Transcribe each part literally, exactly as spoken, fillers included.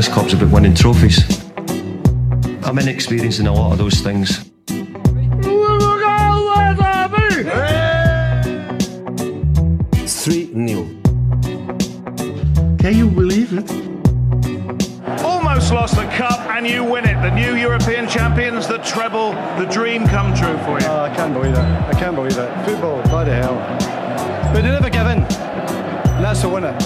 this club's about winning trophies. I'm inexperienced in a lot of those things. three nil. Can you believe it? Almost lost the cup and you win it. The new European champions, the treble, the dream come true for you. Oh, I can't believe it. I can't believe it. Football, bloody hell. But they never give in. And that's the winner.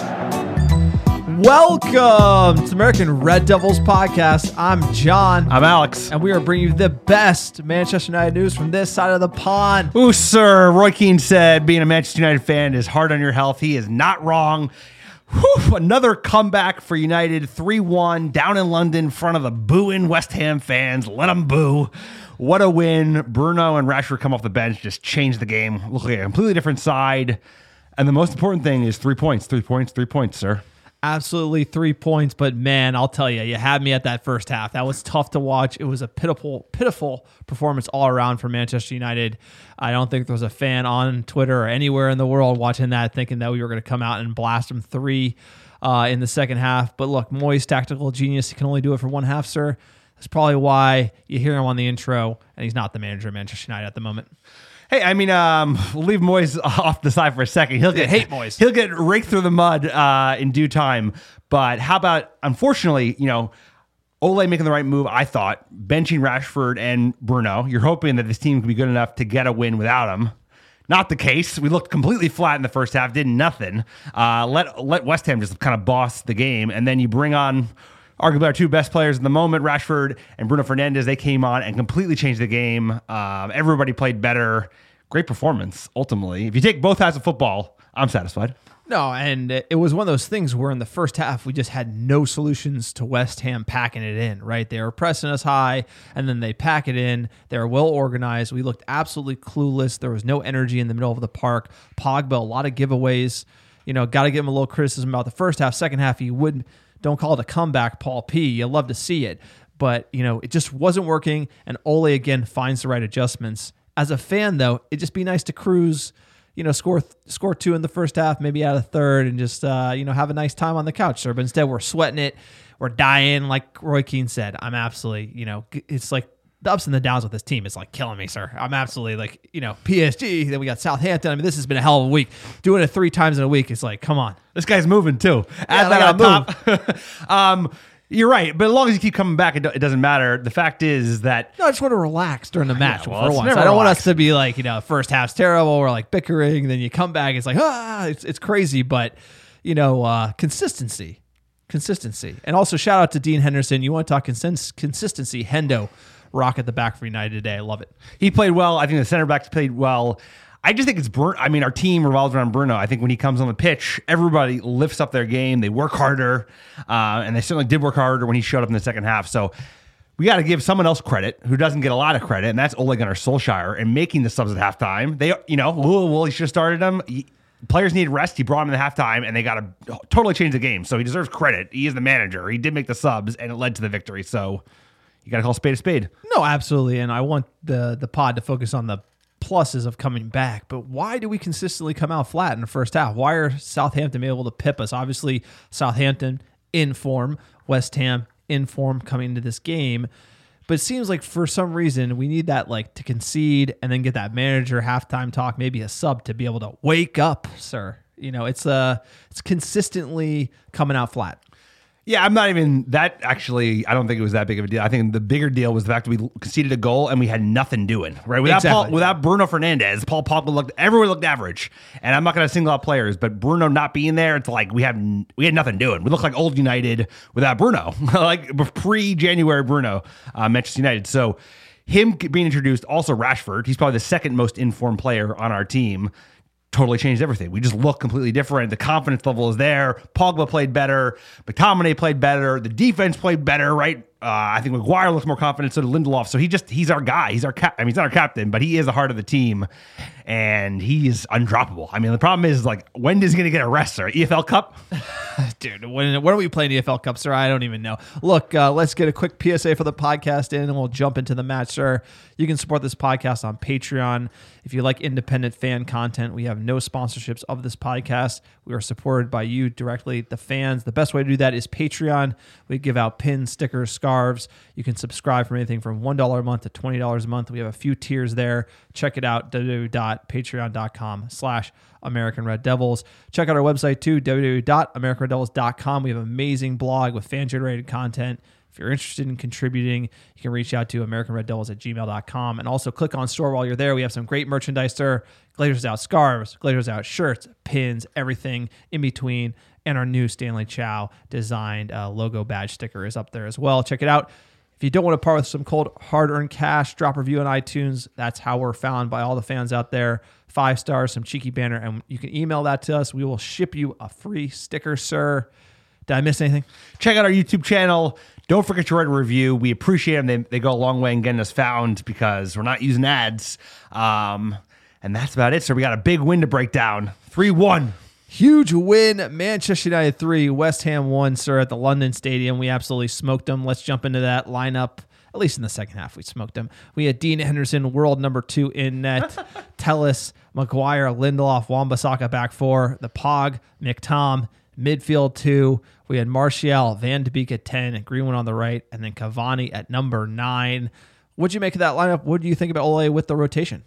Welcome to American Red Devils podcast. I'm John. I'm Alex. And we are bringing you the best Manchester United news from this side of the pond. Ooh, sir. Roy Keane said being a Manchester United fan is hard on your health. He is not wrong. Whew, another comeback for United, three one down in London in front of the booing West Ham fans. Let them boo. What a win. Bruno and Rashford come off the bench, just changed the game. Look like a completely different side. And the most important thing is three points, three points, three points, sir. Absolutely three points, but man, I'll tell you, you had me at that first half. That was tough to watch. It was a pitiful, pitiful performance all around for Manchester United. I don't think there was a fan on Twitter or anywhere in the world watching that thinking that we were going to come out and blast them three uh, in the second half. But look, Moyes, tactical genius, he can only do it for one half, sir. That's probably why you hear him on the intro, and he's not the manager of Manchester United at the moment. Hey, I mean, um, we'll leave Moyes off the side for a second. He'll get I hate Moyes. He'll get raked through the mud uh, in due time. But how about, unfortunately, you know, Ole making the right move, I thought, benching Rashford and Bruno. You're hoping that this team can be good enough to get a win without him. Not the case. We looked completely flat in the first half, did nothing. Uh, let let West Ham just kind of boss the game, and then you bring on arguably our two best players in the moment, Rashford and Bruno Fernandes. They came on and completely changed the game. Um, everybody played better. Great performance, ultimately. If you take both halves of football, I'm satisfied. No, and it was one of those things where in the first half, we just had no solutions to West Ham packing it in, right? They were pressing us high, and then they pack it in. They were well organized. We looked absolutely clueless. There was no energy in the middle of the park. Pogba, a lot of giveaways. You know, got to give him a little criticism about the first half. Second half, he would, don't call it a comeback, Paul P. You love to see it. But, you know, it just wasn't working, and Ole, again, finds the right adjustments. As a fan, though, it'd just be nice to cruise, you know, score score two in the first half, maybe add a third, and just, uh, you know, have a nice time on the couch, sir. But instead, we're sweating it. We're dying, like Roy Keane said. I'm absolutely, you know, it's like the ups and the downs with this team is like killing me, sir. I'm absolutely like, you know, P S G, then we got Southampton. I mean, this has been a hell of a week. Doing it three times in a week is like, come on. This guy's moving, too. Add yeah, that on top. um, You're right, but as long as you keep coming back, it, do, it doesn't matter. The fact is that... No, I just want to relax during the match yeah, well, for once. I don't relax. want us to be like, you know, first half's terrible, we're like bickering, then you come back, it's like, ah, it's, it's crazy, but, you know, uh, consistency. Consistency. And also shout out to Dean Henderson. You want to talk consist- consistency, Hendo, rock at the back for United today. I love it. He played well. I think the center backs played well. I just think it's Bruno. I mean, our team revolves around Bruno. I think when he comes on the pitch, everybody lifts up their game. They work harder, uh, and they certainly did work harder when he showed up in the second half. So we got to give someone else credit who doesn't get a lot of credit, and that's Ole Gunnar Solskjaer and making the subs at halftime. They, you know, well, well he should have started them. He, players need rest. He brought them in at halftime, and they got to totally change the game. So he deserves credit. He is the manager. He did make the subs, and it led to the victory. So you got to call a spade a spade. No, absolutely. And I want the the pod to focus on the pluses of coming back, but why do we consistently come out flat in the first half? Why are Southampton able to pip us? Obviously, Southampton in form, West Ham in form coming into this game, but it seems like for some reason we need that like to concede and then get that manager halftime talk, maybe a sub to be able to wake up, sir. You know, it's uh it's consistently coming out flat. Yeah, I'm not even that actually. I don't think it was that big of a deal. I think the bigger deal was the fact that we conceded a goal and we had nothing doing, right? Without exactly. Paul, without Bruno Fernandes, Paul Pogba looked, everyone looked average. And I'm not going to single out players, but Bruno not being there, it's like we have we had nothing doing. We look like old United without Bruno, like pre-January Bruno, uh, Manchester United. So him being introduced, also Rashford, he's probably the second most informed player on our team. Totally changed everything. We just look completely different. The confidence level is there. Pogba played better. McTominay played better. The defense played better, right? Uh, I think Maguire looks more confident. So did Lindelof. So he just he's our guy. He's our cap. I mean, he's not our captain, but he is the heart of the team, and he is undroppable. I mean, the problem is like when is he going to get a rest, sir? E F L Cup, dude. When when are we playing E F L Cup, sir? I don't even know. Look, uh, let's get a quick P S A for the podcast in, and we'll jump into the match, sir. You can support this podcast on Patreon. If you like independent fan content, we have no sponsorships of this podcast. We are supported by you directly, the fans. The best way to do that is Patreon. We give out pins, stickers, scarves. You can subscribe from anything from one dollar a month to twenty dollars a month. We have a few tiers there. Check it out, www.patreon.com slash American Red Devils. Check out our website too, www dot american red devils dot com. We have an amazing blog with fan-generated content. If you're interested in contributing, you can reach out to american red devils at gmail dot com. And also click on store while you're there. We have some great merchandise there. Glazers Out scarves, Glazers Out shirts, pins, everything in between. And our new Stanley Chow designed uh, logo badge sticker is up there as well. Check it out. If you don't want to part with some cold, hard-earned cash, drop a review on iTunes. That's how we're found by all the fans out there. Five stars, some cheeky banner, and you can email that to us. We will ship you a free sticker, sir. Did I miss anything? Check out our YouTube channel. Don't forget to write a review. We appreciate them. They, they go a long way in getting us found because we're not using ads. Um, and that's about it. So we got a big win to break down. three one. Huge win. Manchester United three, West Ham one, sir, at the London Stadium. We absolutely smoked them. Let's jump into that lineup. At least in the second half, we smoked them. We had Dean Henderson, world number two in net. Tellis, Maguire, Lindelof, Wan-Bissaka back four. The Pog, McTom, midfield two. We had Martial, Van de Beek at ten, and Greenwood on the right, and then Cavani at number nine. What'd you make of that lineup? What do you think about Ole with the rotation?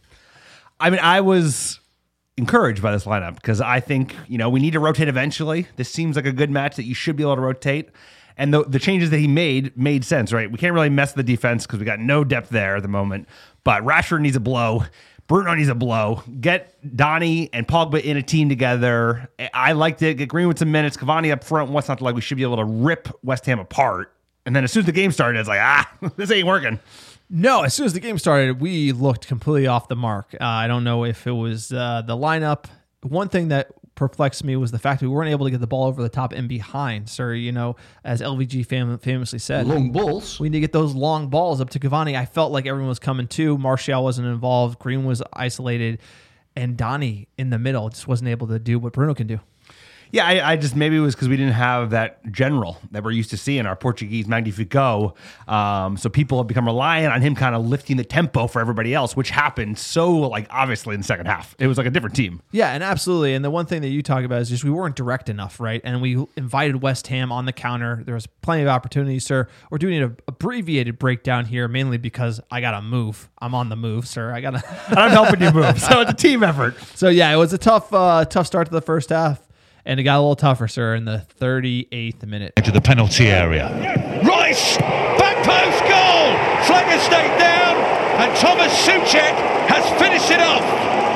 I mean, I was encouraged by this lineup because I think, you know, we need to rotate eventually. This seems like a good match that you should be able to rotate. And the, the changes that he made made sense, right? We can't really mess with the defense because we got no depth there at the moment. But Rashford needs a blow. Bruno needs a blow. Get Donny and Pogba in a team together. I liked it. Get Greenwood some minutes. Cavani up front. What's not to like? We should be able to rip West Ham apart. And then as soon as the game started, it's like, ah, this ain't working. No, as soon as the game started, we looked completely off the mark. Uh, I don't know if it was uh, the lineup. One thing that perplexed me was the fact that we weren't able to get the ball over the top and behind. Sir, you know, as L V G fam- famously said, long balls. We need to get those long balls up to Cavani. I felt like everyone was coming too. Martial wasn't involved. Green was isolated. And Donny in the middle just wasn't able to do what Bruno can do. Yeah, I, I just maybe it was because we didn't have that general that we're used to seeing, our Portuguese Magnifico. Um, so people have become reliant on him kind of lifting the tempo for everybody else, which happened so like obviously in the second half. It was like a different team. Yeah, and absolutely. And the one thing that you talk about is just we weren't direct enough, right? And we invited West Ham on the counter. There was plenty of opportunities, sir. We're doing an abbreviated breakdown here, mainly because I got to move. I'm on the move, sir. I got to. And I'm helping you move. So it's a team effort. So yeah, it was a tough, uh, tough start to the first half. And it got a little tougher, sir, in the thirty-eighth minute. Into the penalty area. Rice, back post goal. Flag stayed down, and Thomas Souček has finished it off.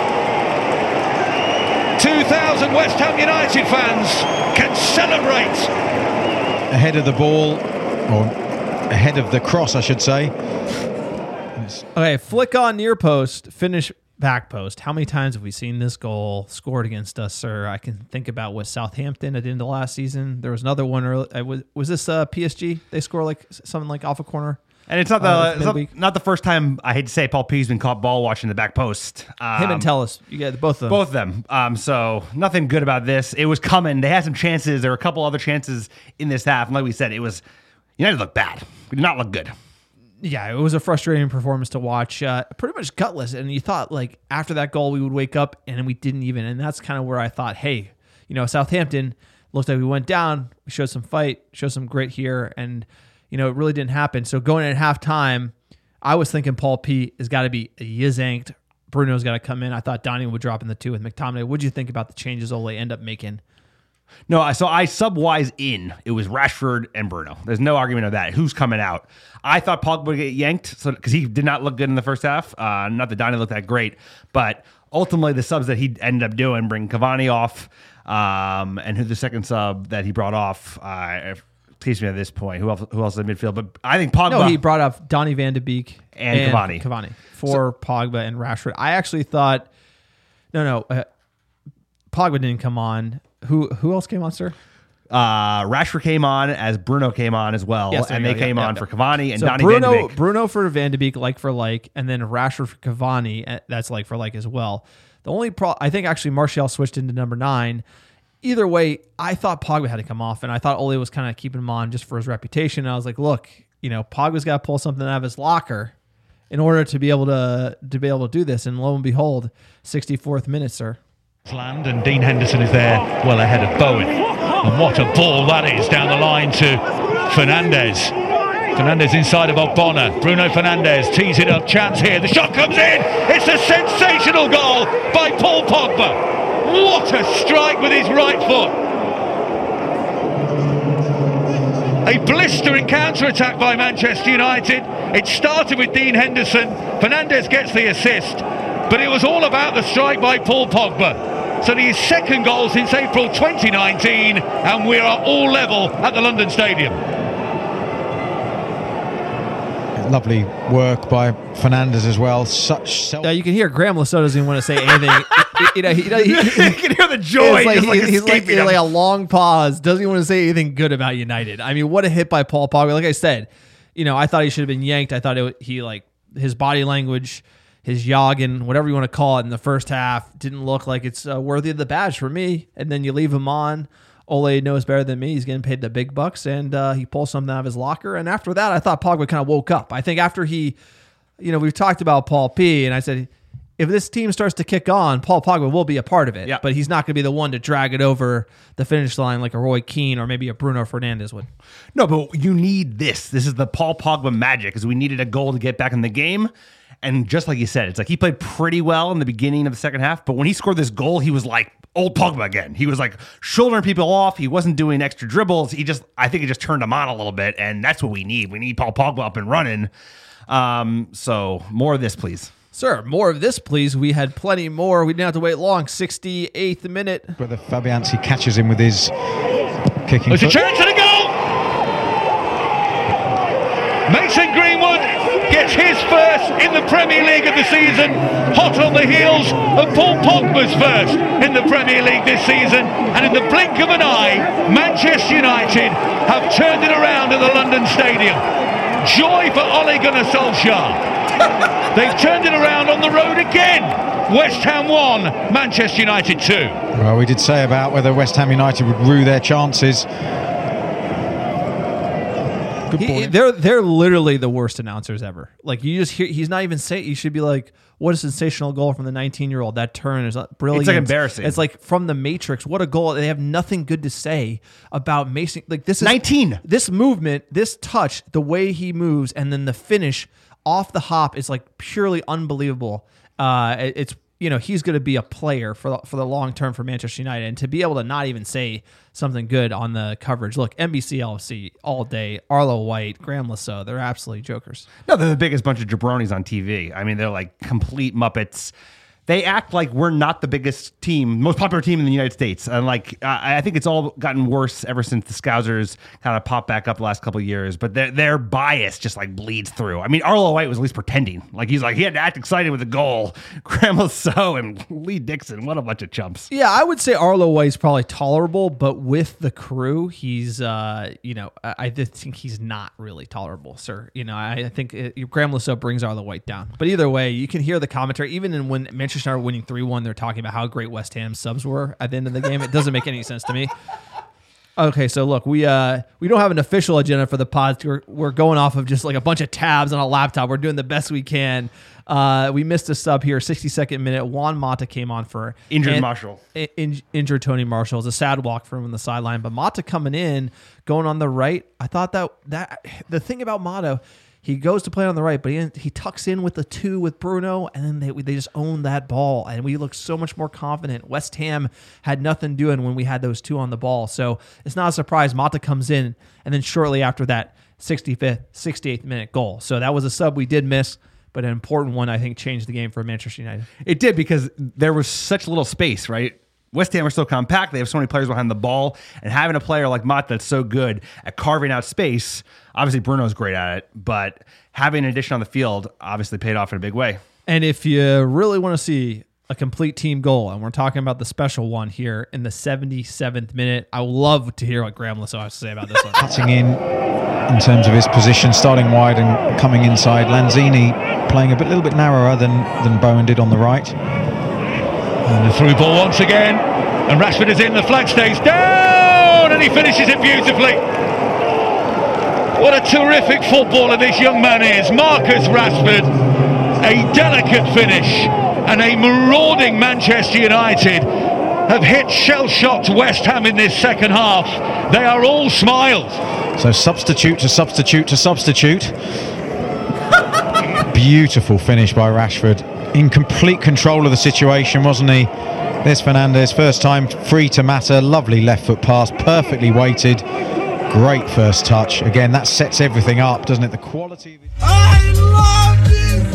two thousand West Ham United fans can celebrate. Ahead of the ball, or ahead of the cross, I should say. Okay, flick on near post, finish back post. How many times have we seen this goal scored against us, sir? I can think about what Southampton at the end of last season. There was another one early. Uh, was, was this uh, P S G? They score like something like off a corner. And it's not the uh, it's not, not the first time, I hate to say, Paul P's been caught ball watching the back post. Um, Him and Tellis. You get both of them. Both of them. Um, so nothing good about this. It was coming. They had some chances. There were a couple other chances in this half. And like we said, it was United looked bad. We did not look good. Yeah, it was a frustrating performance to watch. Uh, pretty much gutless. And you thought, like, after that goal, we would wake up, and we didn't even. And that's kind of where I thought, hey, you know, Southampton looked like we went down. We showed some fight, showed some grit here, and, you know, it really didn't happen. So going in at halftime, I was thinking Paul P has got to be yizanked. Bruno's got to come in. I thought Donny would drop in the two with McTominay. What did you think about the changes Ole end up making? No, so I sub-wise in. It was Rashford and Bruno. There's no argument of that. Who's coming out? I thought Pogba would get yanked so because he did not look good in the first half. Uh, not that Donny looked that great, but ultimately the subs that he ended up doing, bring Cavani off, um, and who the second sub that he brought off, uh, teach me at this point, who else, who else is in midfield? But I think Pogba. No, he brought up Donny Van de Beek and, and Cavani. Cavani for so, Pogba and Rashford. I actually thought, no, no, uh, Pogba didn't come on. Who who else came on, sir? Uh, Rashford came on as Bruno came on as well, Yes, there and you they go. Yeah, came yeah, on yeah. for Cavani and So Donny Bruno, Van de Beek. Bruno for Van de Beek, like for like, and then Rashford for Cavani, eh, that's like for like as well. The only pro, I think actually Martial switched into number nine. Either way, I thought Pogba had to come off, and I thought Ole was kind of keeping him on just for his reputation. And I was like, look, you know, Pogba's got to pull something out of his locker in order to be able to to be able to do this. And lo and behold, sixty-fourth minute, sir. Land and Dean Henderson is there well ahead of Bowen, and what a ball that is down the line to Fernandes. Fernandes inside of Ogbonna. Bruno Fernandes tees it up, chance here, the shot comes in, it's a sensational goal by Paul Pogba. What a strike with his right foot. A blistering counter-attack by Manchester United. It started with Dean Henderson, Fernandes gets the assist, but it was all about the strike by Paul Pogba. So his second goal since April twenty nineteen, and we are all level at the London Stadium. Lovely work by Fernandes as well. Such self- Now you can hear Graham Lasso doesn't even want to say anything. you know, he, he, he, You can hear the joy. It's like, just like he- he's like, escaping he's him. like a long pause. Doesn't even want to say anything good about United. I mean, what a hit by Paul Pogba. Like I said, you know, I thought he should have been yanked. I thought it, he like his body language, his jogging, whatever you want to call it, in the first half didn't look like it's uh, worthy of the badge for me. And then you leave him on. Ole knows better than me. He's getting paid the big bucks, and uh, he pulls something out of his locker. And after that, I thought Pogba kind of woke up. I think after he, you know, we've talked about Paul P, and I said, if this team starts to kick on, Paul Pogba will be a part of it. Yeah. But he's not going to be the one to drag it over the finish line like a Roy Keane or maybe a Bruno Fernandes would. No, but you need this. This is the Paul Pogba magic, because we needed a goal to get back in the game. And just like you said, it's like he played pretty well in the beginning of the second half, but when he scored this goal, he was like old Pogba again. He was like shouldering people off. He wasn't doing extra dribbles. He just, I think it just turned him on a little bit, and that's what we need. We need Paul Pogba up and running. Um, so more of this, please. Sir, more of this, please. We had plenty more. We didn't have to wait long. sixty-eighth minute. Whether Fabianski catches him with his kicking There's a foot. chance and a goal! Mason Greenwood gets his first in the Premier League of the season, hot on the heels of Paul Pogba's first in the Premier League this season, and in the blink of an eye, Manchester United have turned it around at the London Stadium. Joy for Ole Gunnar Solskjaer. They've turned it around on the road again. West Ham one, Manchester United two. Well, we did say about whether West Ham United would rue their chances. Good He, point. they're they're literally the worst announcers ever. Like you just hear, he's not even saying. You should be like, "What a sensational goal from the nineteen-year-old! That turn is brilliant." It's like embarrassing. It's like from the Matrix. What a goal! They have nothing good to say about Mason. Like this is nineteen. This movement, this touch, the way he moves, and then the finish off the hop is like purely unbelievable. Uh, it- it's you know he's going to be a player for the, for the long term for Manchester United, and to be able to not even say something good on the coverage. Look, N B C L F C all day. Arlo White, Graham Lasso, they're absolutely jokers. No, they're the biggest bunch of jabronis on T V. I mean, they're like complete Muppets. They act like we're not the biggest team, most popular team in the United States. And like, I I think it's all gotten worse ever since the Scousers kind of popped back up the last couple of years. But their their bias just like bleeds through. I mean, Arlo White was at least pretending. Like he's like, he had to act excited with the goal. Graham Lasso and Lee Dixon, what a bunch of chumps. Yeah, I would say Arlo White's probably tolerable, but with the crew, he's, uh, you know, I, I just think he's not really tolerable, sir. You know, I, I think it, Graham Lasso brings Arlo White down. But either way, you can hear the commentary. Even in when Manchester United winning three one, they're talking about how great West Ham subs were at the end of the game. It doesn't make any sense to me. Okay, so look, we uh we don't have an official agenda for the pod. We're, we're going off of just like a bunch of tabs on a laptop. We're doing the best we can. Uh, we missed a sub here, sixty-second minute. Juan Mata came on for Injured and- Marshall. in, in- injured Tony Marshall. It was a sad walk for him on the sideline, but Mata coming in, going on the right. I thought that that the thing about Mata, he goes to play on the right, but he he tucks in with the two with Bruno, and then they they just own that ball, and we look so much more confident. West Ham had nothing doing when we had those two on the ball, so it's not a surprise. Mata comes in, and then shortly after that, sixty-fifth, sixty-eighth minute goal. So that was a sub we did miss, but an important one, I think, changed the game for Manchester United. It did, because there was such little space, right? West Ham are so compact. They have so many players behind the ball, and having a player like Mata that's so good at carving out space. Obviously, Bruno's great at it, but having an addition on the field obviously paid off in a big way. And if you really want to see a complete team goal, and we're talking about the special one here in the seventy-seventh minute. I would love to hear what Graham Lissow has to say about this one. Cutting in in terms of his position, starting wide and coming inside. Lanzini playing a bit, little bit narrower than, than Bowen did on the right. And the through ball once again, and Rashford is in, the flag stays down, and he finishes it beautifully. What a terrific footballer this young man is, Marcus Rashford. A delicate finish, and a marauding Manchester United have hit shell-shocked West Ham in this second half. They are all smiles. So substitute to substitute to substitute. Beautiful finish by Rashford. In complete control of the situation, wasn't he? There's Fernandes, first time free to Mata. Lovely left foot pass, perfectly weighted. Great first touch. Again, that sets everything up, doesn't it? The quality of it. I love this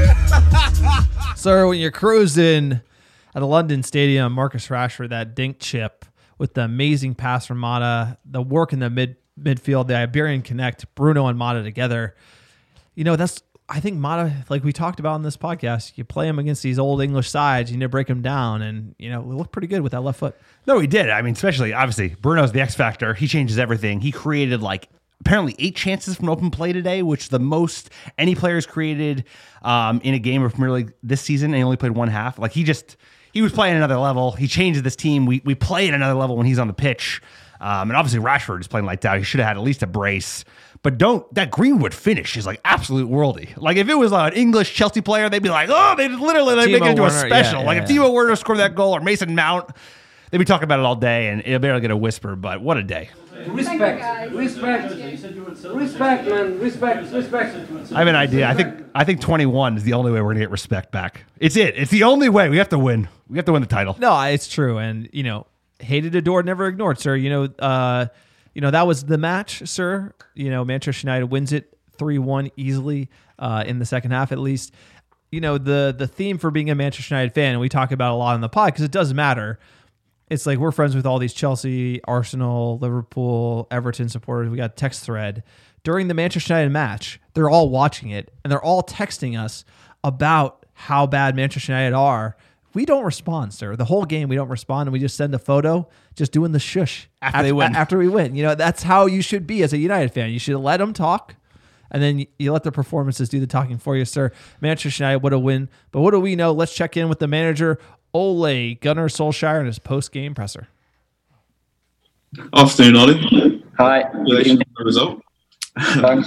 game! Sir, when you're cruising at a London stadium, Marcus Rashford, that dink chip with the amazing pass from Mata, the work in the mid midfield, the Iberian connect, Bruno and Mata together. You know, that's, I think Mata, like we talked about on this podcast, you play him against these old English sides, you need to break him down, and, you know, we look pretty good with that left foot. No, he did. I mean, especially, obviously, Bruno's the X factor. He changes everything. He created, like, apparently eight chances from open play today, which is the most any player's created um, in a game of Premier League this season, and he only played one half. Like, he just, he was playing another level. He changes this team. We we play at another level when he's on the pitch. Um, and obviously, Rashford is playing lights out. He should have had at least a brace. But don't, that Greenwood finish is like absolute worldy. Like if it was like an English Chelsea player, they'd be like, oh, they literally like, make it into Werner, a special. Yeah, like yeah, if Timo Werner scored that goal or Mason Mount, they'd be talking about it all day and it'll barely get a whisper, but what a day. Respect, respect, respect, man, respect, respect. I have an idea. I think I think twenty-one is the only way we're going to get respect back. It's it. It's the only way. We have to win. We have to win the title. No, it's true. And, you know, hated, adored, never ignored, sir. You know, uh, you know that was the match, sir. You know, Manchester United wins it three one easily uh, in the second half, at least. You know, the the theme for being a Manchester United fan, and we talk about a lot on the pod because it does matter. It's like we're friends with all these Chelsea, Arsenal, Liverpool, Everton supporters. We got a text thread. During the Manchester United match, they're all watching it, and they're all texting us about how bad Manchester United are. We don't respond, sir. The whole game, we don't respond, and we just send a photo just doing the shush after, after they win. After we win. You know, that's how you should be as a United fan. You should let them talk, and then you let the performances do the talking for you, sir. Manchester United would have win, but what do we know? Let's check in with the manager, Ole Gunnar Solskjaer, in his post-game presser. Afternoon, Ollie. Hi. Congratulations on the result. Thanks.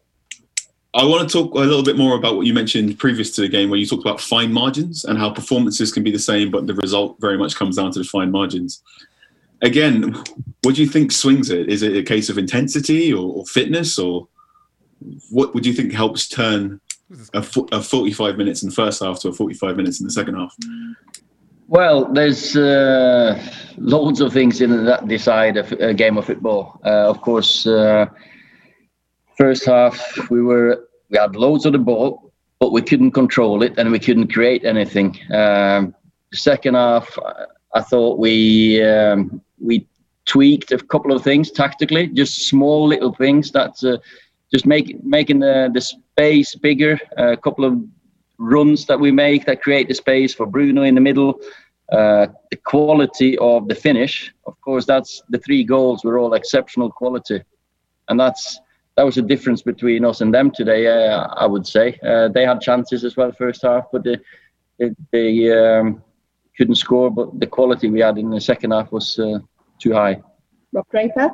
I want to talk a little bit more about what you mentioned previous to the game, where you talked about fine margins and how performances can be the same, but the result very much comes down to the fine margins. Again, what do you think swings it? Is it a case of intensity or, or fitness, or what would you think helps turn a, a forty-five minutes in the first half to a forty-five minutes in the second half? Well, there's uh, loads of things in that decide a, a game of football. Uh, of course, uh, first half we were we had loads of the ball, but we couldn't control it and we couldn't create anything. Um, the second half, I thought we um, we tweaked a couple of things tactically, just small little things that uh, just make making the, the space bigger. A couple of runs that we make that create the space for Bruno in the middle. Uh, the quality of the finish, of course, that's the three goals were all exceptional quality, and that's that was the difference between us and them today. Uh, I would say uh, they had chances as well first half, but they they, they um, couldn't score. But the quality we had in the second half was uh, too high. Rob Draper.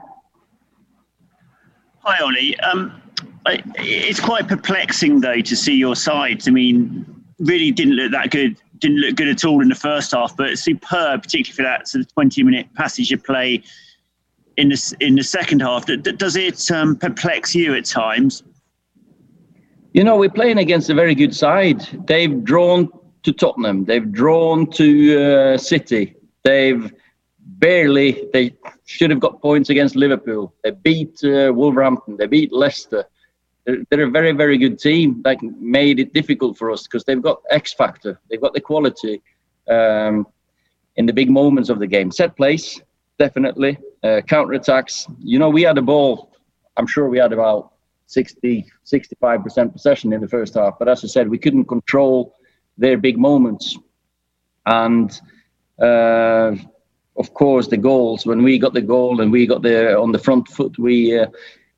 Hi, Ollie. Um, I, it's quite perplexing though to see your sides. I mean, really didn't look that good. Didn't look good at all in the first half, but superb, particularly for that sort of twenty-minute passage of play in the in the second half. Does it um, perplex you at times? You know, we're playing against a very good side. They've drawn to Tottenham. They've drawn to uh, City. They've barely. They should have got points against Liverpool. They beat uh, Wolverhampton. They beat Leicester. They're a very, very good team that made it difficult for us because they've got X factor. They've got the quality um, in the big moments of the game. Set plays, definitely. Uh, counter-attacks. You know, we had the ball. I'm sure we had about sixty, sixty-five percent possession in the first half. But as I said, we couldn't control their big moments. And uh, of course, the goals. When we got the goal and we got the on the front foot, we uh,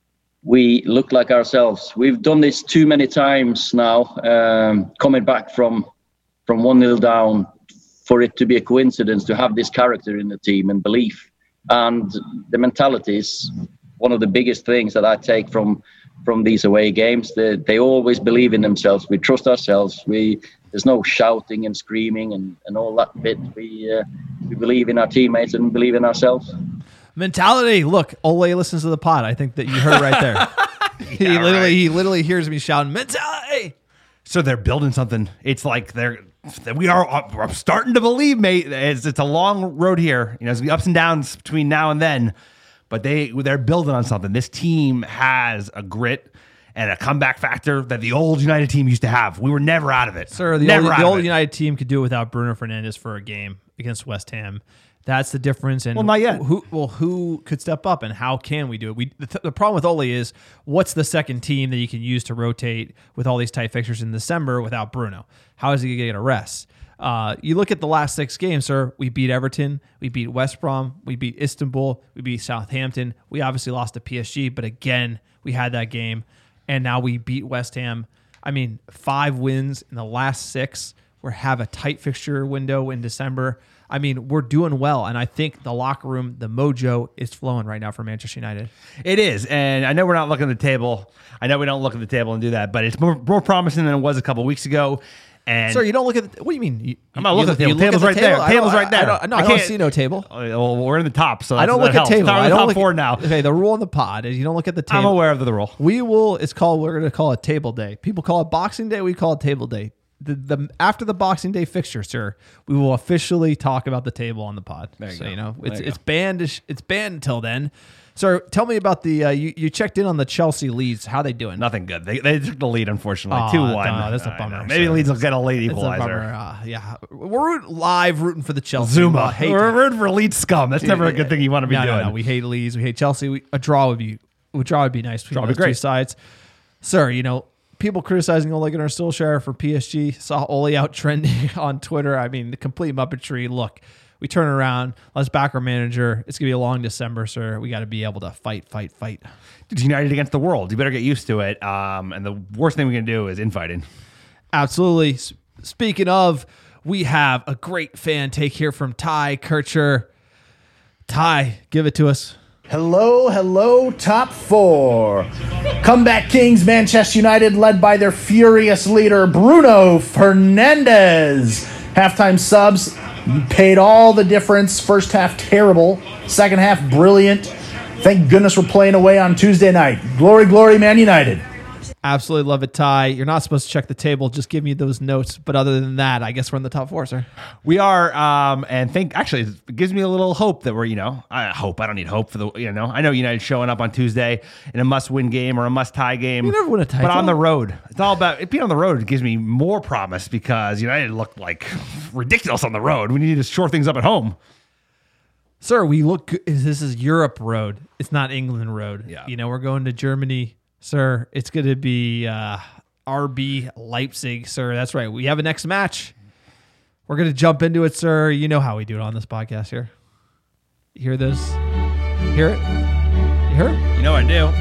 we looked like ourselves. We've done this too many times now, um, coming back from from one nil down, for it to be a coincidence to have this character in the team and belief. And the mentality is one of the biggest things that I take from from these away games. They, they always believe in themselves. We trust ourselves. We there's no shouting and screaming and, and all that bit. We uh, we believe in our teammates and believe in ourselves. Mentality. Look, Ole listens to the pod. I think that you heard right there. yeah, he literally right. he literally hears me shouting mentality. So they're building something. It's like they're we are. I'm starting to believe, mate. It's, it's a long road here. You know, there's gonna be ups and downs between now and then, but they they're building on something. This team has a grit and a comeback factor that the old United team used to have. We were never out of it, Sir, the never old, out the of old it. United team could do it without Bruno Fernandes for a game against West Ham. That's the difference. And Well, not yet. Who, well, who could step up and how can we do it? We the, th- the problem with Ole is what's the second team that you can use to rotate with all these tight fixtures in December without Bruno? How is he going to get a rest? Uh, you look at the last six games, sir. We beat Everton, we beat West Brom, we beat Istanbul, we beat Southampton. We obviously lost to P S G, but again, we had that game, and now we beat West Ham. I mean, five wins in the last six. We have a tight fixture window in December. I mean, we're doing well, and I think the locker room, the mojo is flowing right now for Manchester United. It is, and I know we're not looking at the table. I know we don't look at the table and do that, but it's more, more promising than it was a couple weeks ago. And Sir, you don't look at the, what do you mean? You, I'm not you looking at the you table. look Table's the right table? there. I Table's don't- right there. I don't, no, I I don't can't- see no table. Well, we're in the top, so I don't that look at helps. table. We're in I the don't top look four at, now. Okay, the rule in the pod is you don't look at the table. I'm aware of the rule. We will. It's called. We're going to call it Table Day. People call it Boxing Day. We call it Table Day. The, the after the Boxing Day fixture, sir, we will officially talk about the table on the pod. There you so go. you know There it's you it's go. banned. It's banned until then. Sir, tell me about the. Uh, you you checked in on the Chelsea Leeds. How they doing? Nothing good. They, they took the lead, unfortunately. Aw, two one. no, that's a I bummer, know. Maybe sir. Leeds will get a late It's a equalizer. bummer. Uh, yeah, we're root, live rooting for the Chelsea. Zuma. We hate- We're rooting for Leeds scum. That's never a good thing you want to be no, doing. No, no, we hate Leeds. We hate Chelsea. We, a draw would be a draw would be nice between Draw would be those two great. sides. Sir, you know, people criticizing Ole Gunnar Solskjaer for P S G. Saw Ole out trending on Twitter. I mean, the complete muppetry. Look, we turn around. Let's back our manager. It's gonna be a long December, sir. We got to be able to fight, fight, fight. It's United against the world. You better get used to it. Um, and the worst thing we can do is infighting. Absolutely. S- Speaking of, we have a great fan take here from Ty Kircher. Ty, give it to us. Hello, hello, top four. Comeback Kings, Manchester United, led by their furious leader, Bruno Fernandes. Halftime subs paid all the difference. First half, terrible. Second half, brilliant. Thank goodness we're playing away on Tuesday night. Glory, glory, Man United. Absolutely love it, Ty. You're not supposed to check the table. Just give me those notes. But other than that, I guess we're in the top four, sir. We are, um, and think actually it gives me a little hope that we're, you know, I hope I don't need hope for the, you know, I know United showing up on Tuesday in a must-win game or a must-tie game. You never win a title. But on the road, it's all about it being on the road. It gives me more promise because United looked like ridiculous on the road. We need to shore things up at home. Sir, we look good. This is Europe road. It's not England road. Yeah. You know, we're going to Germany, sir. It's going to be uh, R B Leipzig, sir. That's right. We have a next match. We're going to jump into it, sir. You know how we do it on this podcast here. You hear this? Hear it? You hear it? You know I do.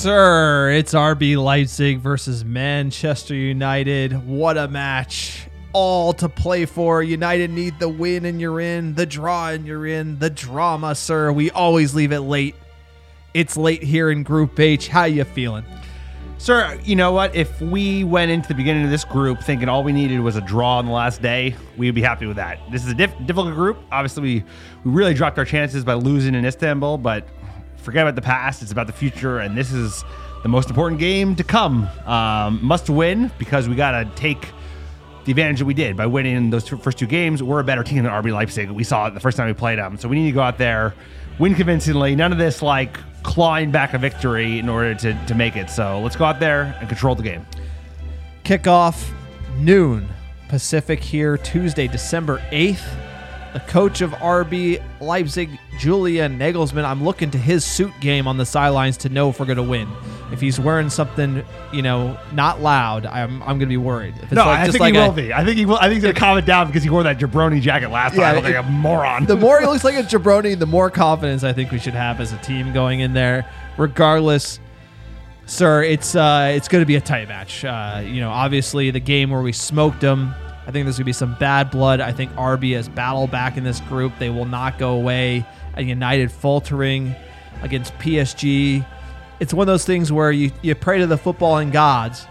sir. It's R B Leipzig versus Manchester United. What a match. All to play for. United need the win and you're in. The draw and you're in. The drama, sir. We always leave it late. It's late here in Group H. How you feeling? Sir, you know what? If we went into the beginning of this group thinking all we needed was a draw on the last day, we'd be happy with that. This is a diff- difficult group. Obviously, we, we really dropped our chances by losing in Istanbul, but forget about the past. It's about the future, and this is the most important game to come. Um, must win because we got to take the advantage that we did by winning those two, first two games. We're a better team than R B Leipzig. We saw it the first time we played them, so we need to go out there, win convincingly. None of this like clawing back a victory in order to, to make it. So let's go out there and control the game. Kickoff noon Pacific here, Tuesday, December eighth. The coach of R B Leipzig, Julian Nagelsmann, I'm looking to his suit game on the sidelines to know if we're going to win. If he's wearing something, you know, not loud, I'm I'm going to be worried. If it's no, like, I just think like he a, will be. I think he will. I think he's going to calm it down because he wore that jabroni jacket last Yeah, time. Like it- a moron. The more he looks like a jabroni, the more confidence I think we should have as a team going in there. Regardless, sir, it's uh, it's going to be a tight match. Uh, you know, obviously the game where we smoked them, I think there's going to be some bad blood. I think R B has battled back in this group. They will not go away. A United faltering against P S G. It's one of those things where you, you pray to the footballing gods,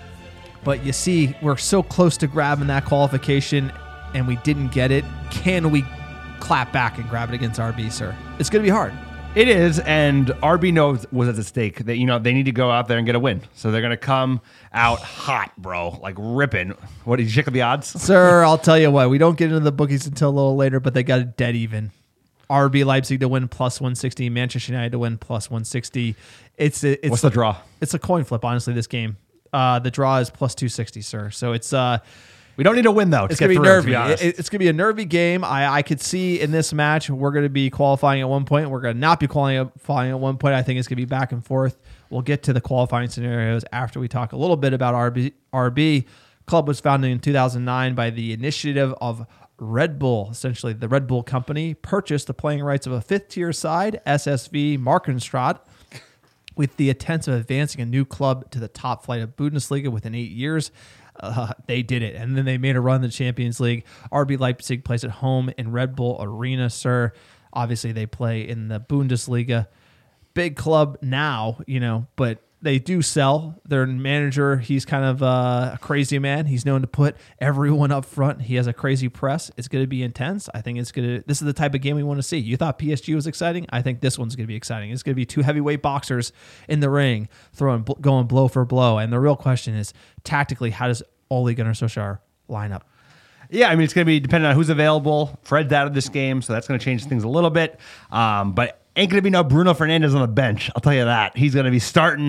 but you see we're so close to grabbing that qualification and we didn't get it. Can we clap back and grab it against R B, sir? It's going to be hard. It is, and R B knows was at the stake that, you know, they need to go out there and get a win. So they're going to come out hot, bro, like ripping. What, did you check the odds? Sir, I'll tell you what, we don't get into the bookies until a little later, but they got it dead even. R B Leipzig to win plus one sixty, Manchester United to win plus one sixty. It's, a, it's What's the draw? It's a coin flip, honestly, this game. Uh, the draw is plus two sixty, sir. So it's... Uh, we don't need to win, though. It's going to be nervy. It, it's going to be a nervy game. I, I could see in this match, we're going to be qualifying at one point. We're going to not be qualifying at one point. I think it's going to be back and forth. We'll get to the qualifying scenarios after we talk a little bit about R B. R B. Club was founded in two thousand nine by the initiative of Red Bull. Essentially, the Red Bull company purchased the playing rights of a fifth-tier side, S S V Markenstraat, with the intent of advancing a new club to the top flight of Bundesliga within eight years. Uh, they did it, and then they made a run in the Champions League. R B Leipzig plays at home in Red Bull Arena, sir. Obviously, they play in the Bundesliga. Big club now, you know, but they do sell. Their manager, he's kind of uh, a crazy man. He's known to put everyone up front. He has a crazy press. It's going to be intense. I think it's going to. This is the type of game we want to see. You thought P S G was exciting? I think this one's going to be exciting. It's going to be two heavyweight boxers in the ring, throwing, going blow for blow. And the real question is, tactically, how does Ole Gunnar Solskjaer line up? Yeah, I mean, it's going to be depending on who's available. Fred's out of this game, so that's going to change things a little bit. Um, but ain't going to be no Bruno Fernandes on the bench. I'll tell you that. He's going to be starting.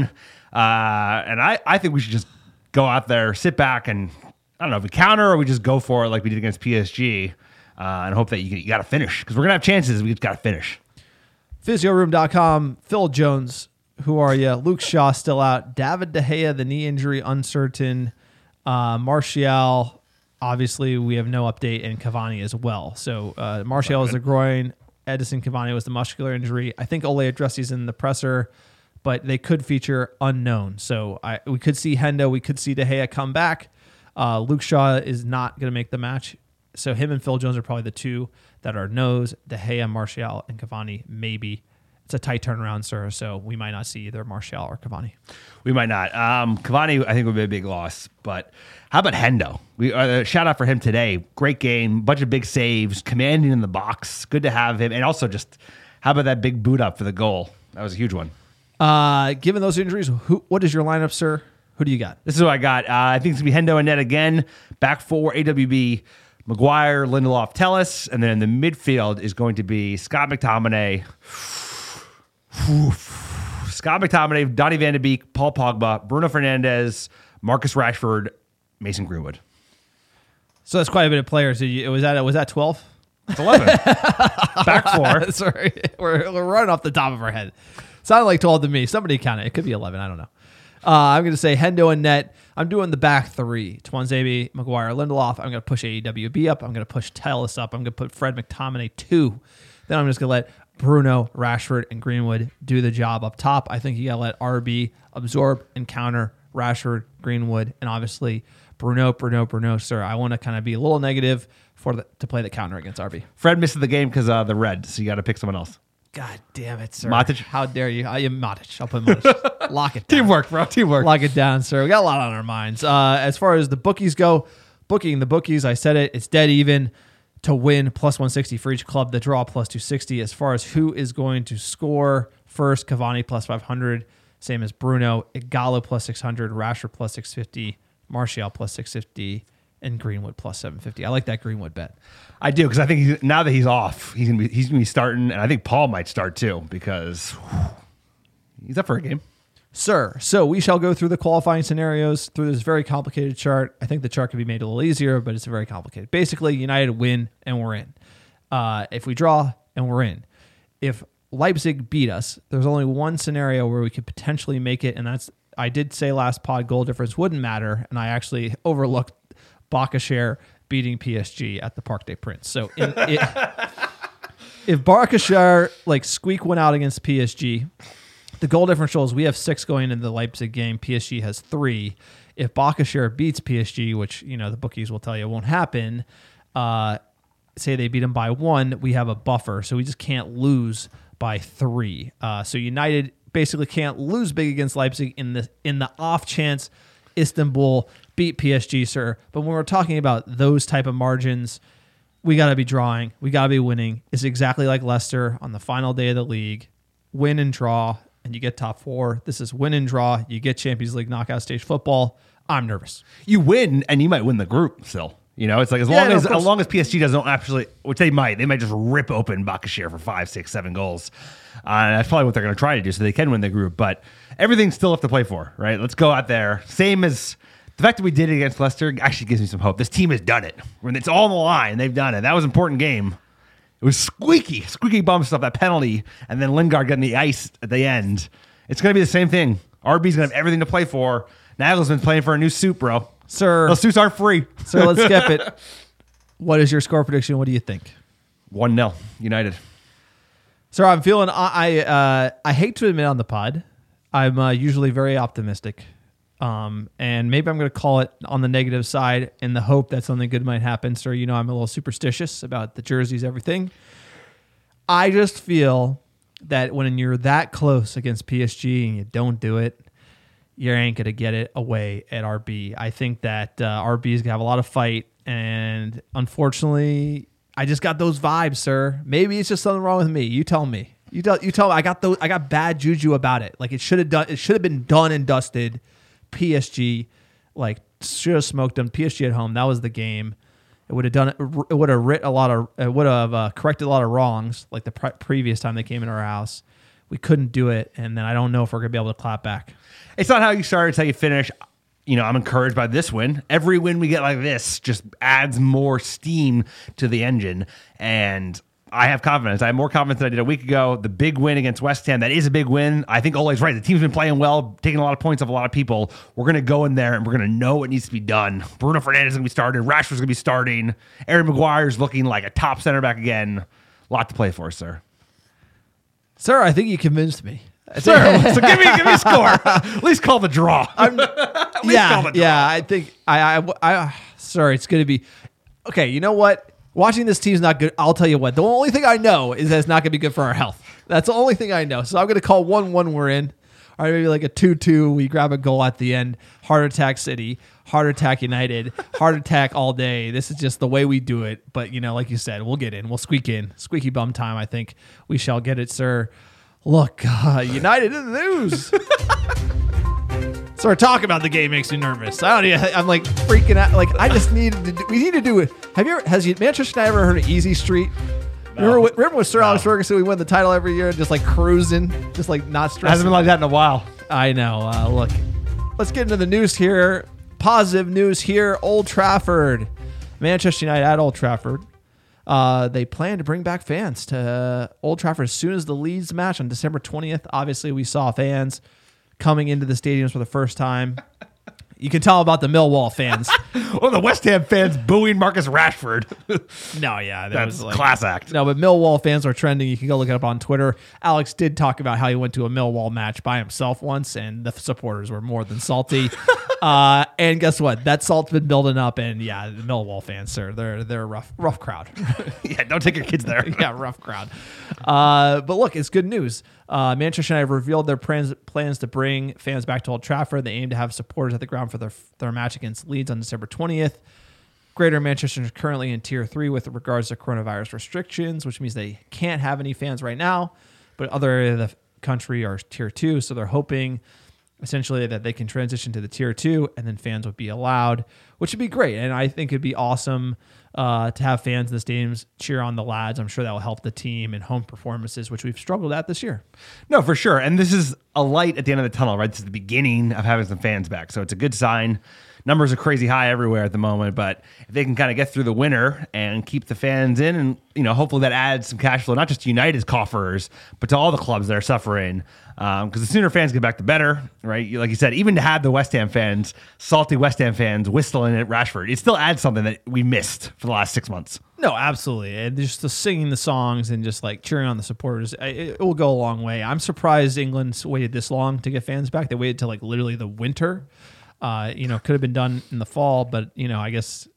Uh, and I, I think we should just go out there, sit back, and I don't know if we counter or we just go for it like we did against P S G uh, and hope that you, you got to finish. Because we're going to have chances. We just got to finish. Physioroom dot com, Phil Jones, who are you? Luke Shaw still out. David De Gea, the knee injury, uncertain. Uh, Martial, obviously, we have no update, and Cavani as well. So uh, Martial is the groin. Edison Cavani was the muscular injury. I think Ole addressed these in the presser, but they could feature unknown. So I, we could see Hendo, we could see De Gea come back. Uh, Luke Shaw is not going to make the match. So him and Phil Jones are probably the two that are no's. De Gea, Martial, and Cavani, maybe. It's a tight turnaround, sir, so we might not see either Martial or Cavani. We might not. Um, Cavani, I think, would be a big loss. But how about Hendo? We uh, shout out for him today. Great game, bunch of big saves, commanding in the box. Good to have him. And also just, how about that big boot up for the goal? That was a huge one. Uh, given those injuries, who, what is your lineup, sir? Who do you got? This is what I got. Uh, I think it's going to be Hendo and net again. Back four, A W B, Maguire, Lindelof, Telles. And then in the midfield is going to be Scott McTominay, Scott McTominay, Donny van de Beek, Paul Pogba, Bruno Fernandes, Marcus Rashford, Mason Greenwood. So that's quite a bit of players. Did you, was that was that twelve? It's eleven. Back four. Sorry, we're, we're running off the top of our head. Sounded like twelve to me. Somebody count it. It could be eleven. I don't know. Uh, I'm going to say Hendo and net. I'm doing the back three. Tuanzebe, Maguire, Lindelof. I'm going to push A E W B up. I'm going to push Telles up. I'm going to put Fred McTominay two. Then I'm just going to let Bruno, Rashford, and Greenwood do the job up top. I think you got to let R B absorb and counter Rashford, Greenwood, and obviously Bruno, Bruno, Bruno. Sir, I want to kind of be a little negative for the, to play the counter against R B. Fred missed the game because uh, the red, so you got to pick someone else. God damn it, sir. Matic? How dare you? I am Matic. I'll put Matic. Lock it down. Teamwork, bro. Teamwork. Lock it down, sir. We got a lot on our minds. Uh, as far as the bookies go, booking the bookies, I said it, it's dead even to win, plus one sixty for each club. The draw, plus two sixty. As far as who is going to score first, Cavani, plus five hundred. Same as Bruno. Igalo, plus six hundred. Rashford, plus six fifty. Martial, plus six fifty. And Greenwood, plus seven fifty. I like that Greenwood bet. I do, because I think he's, now that he's off, he's gonna be he's gonna be starting, and I think Paul might start too, because whew, he's up for a game. Sir, so we shall go through the qualifying scenarios through this very complicated chart. I think the chart could be made a little easier, but it's very complicated. Basically, United win and we're in. Uh, if we draw and we're in. If Leipzig beat us, there's only one scenario where we could potentially make it, and that's, I did say last pod goal difference wouldn't matter, and I actually overlooked Bakashare beating P S G at the Parc des Princes. So in, it, if Bakashare like squeak one out against P S G, the goal differential is we have six going into the Leipzig game. P S G has three. If Bakashare beats P S G, which you know the bookies will tell you won't happen, uh, say they beat them by one, we have a buffer, so we just can't lose by three. Uh, so United basically can't lose big against Leipzig in the in the off chance Istanbul beat P S G, sir. But when we're talking about those type of margins, we got to be drawing. We got to be winning. It's exactly like Leicester on the final day of the league. Win and draw, and you get top four. This is win and draw. You get Champions League knockout stage football. I'm nervous. You win, and you might win the group still. You know, it's like as Yeah, long no, as of course. as long as P S G doesn't actually, which they might, they might just rip open Bakashare for five, six, seven goals. Uh, and that's probably what they're going to try to do, so they can win the group. But everything's still left to play for, right? Let's go out there. Same as the fact that we did it against Leicester actually gives me some hope. This team has done it. When it's all on the line, they've done it. That was an important game. It was squeaky, squeaky bum stuff, that penalty, and then Lingard getting the ice at the end. It's going to be the same thing. R B's going to have everything to play for. Nagelsmann's playing for a new suit, bro. Sir. Those suits aren't free. So let's skip it. What is your score prediction? What do you think? one nil United. Sir, I'm feeling, I I, uh, I hate to admit on the pod, I'm uh, usually very optimistic. Um, and maybe I'm going to call it on the negative side in the hope that something good might happen. Sir, you know I'm a little superstitious about the jerseys, everything. I just feel that when you're that close against P S G and you don't do it, you ain't going to get it away at R B. I think that uh, R B is going to have a lot of fight, and unfortunately, I just got those vibes, sir. Maybe it's just something wrong with me. You tell me. You tell you tell me. I got those. I got bad juju about it. Like it should have done. It should have been done and dusted. P S G, like should have smoked them. P S G at home. That was the game. It would have done. It would have writ a lot of. It would have uh, corrected a lot of wrongs. Like the pre- previous time they came into our house, we couldn't do it, and then I don't know if we're gonna be able to clap back. It's not how you start, it's how you finish. You know, I'm encouraged by this win. Every win we get like this just adds more steam to the engine. And I have confidence. I have more confidence than I did a week ago. The big win against West Ham, that is a big win. I think Ole's right. The team's been playing well, taking a lot of points off a lot of people. We're going to go in there and we're going to know what needs to be done. Bruno Fernandes is going to be started. Rashford's going to be starting. Aaron Maguire's looking like a top center back again. A lot to play for, sir. Sir, I think you convinced me. Sir, so give me give me a score. At least call the draw. I'm, At least yeah, call the draw. yeah. I think I, I, I. Sorry, it's going to be okay. You know what? Watching this team's not good. I'll tell you what. The only thing I know is that it's not going to be good for our health. That's the only thing I know. So I'm going to call one one. We're in. All right, maybe like a two two. We grab a goal at the end. Heart attack City. Heart attack United. Heart attack all day. This is just the way we do it. But you know, like you said, we'll get in. We'll squeak in. Squeaky bum time. I think we shall get it, sir. Look, uh, United in the news. So we're talking about the game makes me nervous. I don't. Even, I'm like freaking out. Like I just need to. Do, we need to do it. Have you ever? Has you, Manchester United ever heard of Easy Street? No. Remember, with, remember with Sir no. Alex Ferguson, we won the title every year, just like cruising, just like not stressing. Hasn't been like that in a while. I know. Uh, look, let's get into the news here. Positive news here. Old Trafford, Manchester United at Old Trafford. Uh, they plan to bring back fans to Old Trafford as soon as the Leeds match on December twentieth. Obviously, we saw fans coming into the stadiums for the first time You can tell about the Millwall fans. Or the West Ham fans booing Marcus Rashford. No, yeah. That That's was like, class act. No, but Millwall fans are trending. You can go look it up on Twitter. Alex did talk about how he went to a Millwall match by himself once, and the supporters were more than salty. uh, and guess what? That salt's been building up, and yeah, the Millwall fans, sir, they're they're a rough rough crowd. Yeah, don't take your kids there. Yeah, rough crowd. Uh, but look, it's good news. Uh, Manchester United have revealed their plans, plans to bring fans back to Old Trafford. They aim to have supporters at the ground for their, their match against Leeds on December twentieth. Greater Manchester is currently in Tier three with regards to coronavirus restrictions, which means they can't have any fans right now, but other areas of the country are Tier two, so they're hoping essentially that they can transition to the Tier two and then fans would be allowed, which would be great. And I think it'd be awesome uh, to have fans in the stadiums cheer on the lads. I'm sure that will help the team in home performances, which we've struggled at this year. No, for sure. And this is a light at the end of the tunnel, right? This is the beginning of having some fans back. So it's a good sign. Numbers are crazy high everywhere at the moment, but if they can kind of get through the winter and keep the fans in, and you know, hopefully that adds some cash flow, not just to United's coffers, but to all the clubs that are suffering. Because um, the sooner fans get back, the better, right? You- Like you said, even to have the West Ham fans, salty West Ham fans, whistling at Rashford, it still adds something that we missed for the last six months. No, absolutely. And just the singing the songs and just like cheering on the supporters, it, it will go a long way. I'm surprised England's waited this long to get fans back. They waited till like literally the winter. Uh, you know, could have been done in the fall, but you know, I guess,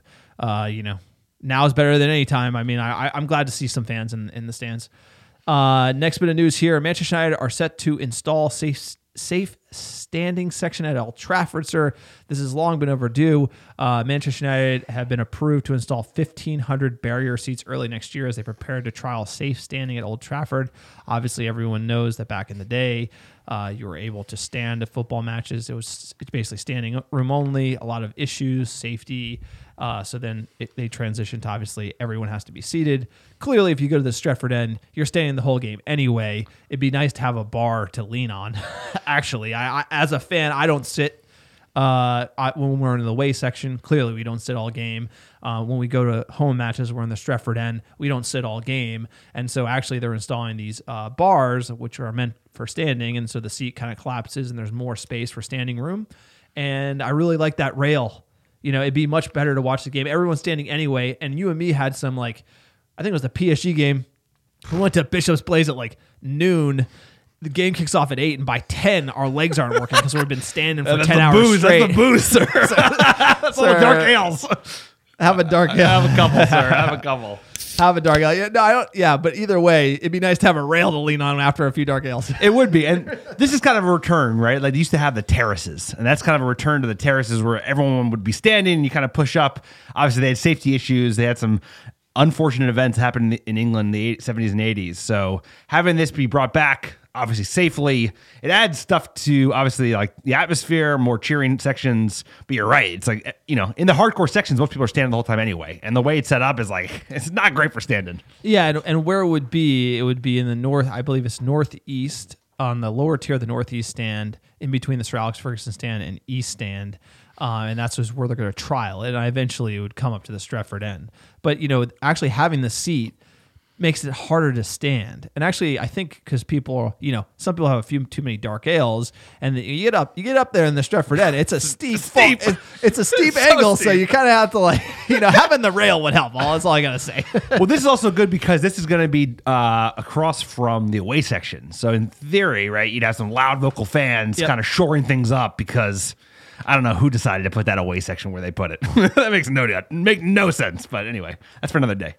uh, you know, now is better than any time. I mean, I, I, I'm glad to see some fans in, in the stands. Uh, next bit of news here: Manchester United are set to install safe safe standing section at Old Trafford, sir. This has long been overdue. Uh, Manchester United have been approved to install fifteen hundred barrier seats early next year as they prepare to trial safe standing at Old Trafford. Obviously, everyone knows that back in the day, uh, you were able to stand at football matches. It was it's basically standing room only, a lot of issues, safety. Uh, so then it, they transitioned to obviously everyone has to be seated. Clearly, if you go to the Stretford end, you're staying the whole game anyway. It'd be nice to have a bar to lean on. Actually, I, I as a fan, I don't sit uh, I, when we're in the away section. Clearly, we don't sit all game. Uh, when we go to home matches, we're in the Stretford end. We don't sit all game. And so actually, they're installing these uh, bars, which are meant for standing. And so the seat kind of collapses and there's more space for standing room. And I really like that rail. You know, it'd be much better to watch the game. Everyone's standing anyway. And you and me had some, like, I think it was the P S G game. We went to Bishop's Place at like noon. The game kicks off at eight, and by ten, our legs aren't working because we've been standing for That's ten the hours booze. straight. That's the booze, sir. That's all the Sir. dark ales. Have a dark ale. Have a couple, sir. Have a couple. Have a dark ale. Yeah, no, I don't. Yeah, but either way, it'd be nice to have a rail to lean on after a few dark ales. It would be. And this is kind of a return, right? Like they used to have the terraces, and that's kind of a return to the terraces where everyone would be standing and you kind of push up. Obviously, they had safety issues. They had some unfortunate events happen in England in the seventies and eighties. So having this be brought back, obviously safely, it adds stuff to obviously like the atmosphere, more cheering sections. But you're right. It's like, you know, in the hardcore sections, most people are standing the whole time anyway. And the way it's set up is like, it's not great for standing. Yeah, and, and where it would be, it would be in the north, I believe it's northeast, on the lower tier of the northeast stand, in between the Sir Alex Ferguson stand and east stand. Uh, and that's just where they're going to trial it. And eventually it would come up to the Stretford end. But, you know, actually having the seat makes it harder to stand. And actually, I think because people, you know, some people have a few too many dark ales, and you get up, you get up there in the Stretford end. It's a steep, steep. Fall, it's, it's a steep So angle, so steep. you kind of have to like, you know, having the rail would help. All that's all I gotta say. Well, this is also good because this is going to be uh, across from the away section. So in theory, right, you'd have some loud local fans Yep. kind of shoring things up because I don't know who decided to put that away section where they put it. That makes no make no sense. But anyway, that's for another day.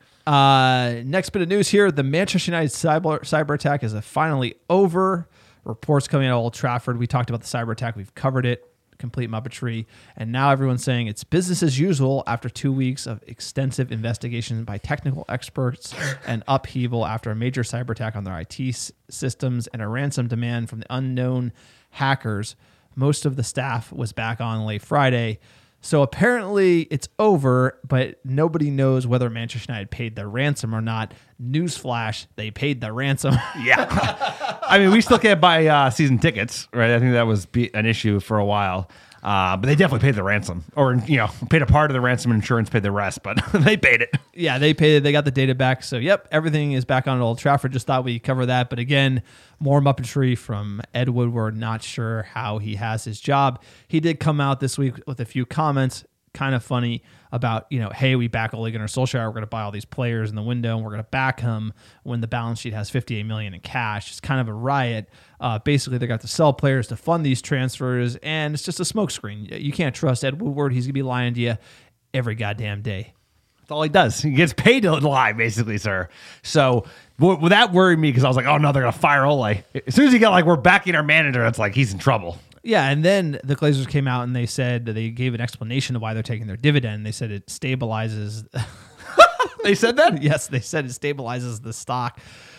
Uh, next bit of news here: the Manchester United cyber cyber attack is finally over. Reports coming out of Old Trafford. We talked about the cyber attack. We've covered it. Complete muppetry. And now everyone's saying it's business as usual after two weeks of extensive investigation by technical experts and upheaval after a major cyber attack on their I T s- systems and a ransom demand from the unknown hackers. Most of the staff was back on late Friday. So apparently it's over, but nobody knows whether Manchester United paid the ransom or not. Newsflash, they paid the ransom. Yeah. I mean, we still can't buy uh, season tickets, right? I think that was be- an issue for a while. Uh, but they definitely paid the ransom, or you know, paid a part of the ransom, and insurance paid the rest. But they paid it. Yeah, they paid it. They got the data back. So, yep, everything is back on Old Trafford. Just thought we'd cover that. But again, more Muppetry from Ed Woodward. Not sure how he has his job. He did come out this week with a few comments, kind of funny, about, you know, hey, we back Ole Gunnar Solskjaer. We're going to buy all these players in the window, and we're going to back him when the balance sheet has fifty-eight million dollars in cash. It's kind of a riot. Uh, basically, they got to sell players to fund these transfers, and it's just a smokescreen. You can't trust Ed Woodward. He's going to be lying to you every goddamn day. That's all he does. He gets paid to lie, basically, sir. So well, that worried me because I was like, oh, no, they're going to fire Ole. As soon as he got like, we're backing our manager, it's like he's in trouble. Yeah, and then the Glazers came out and they said that they gave an explanation of why they're taking their dividend. They said it stabilizes. They said that? Yes, they said it stabilizes the stock.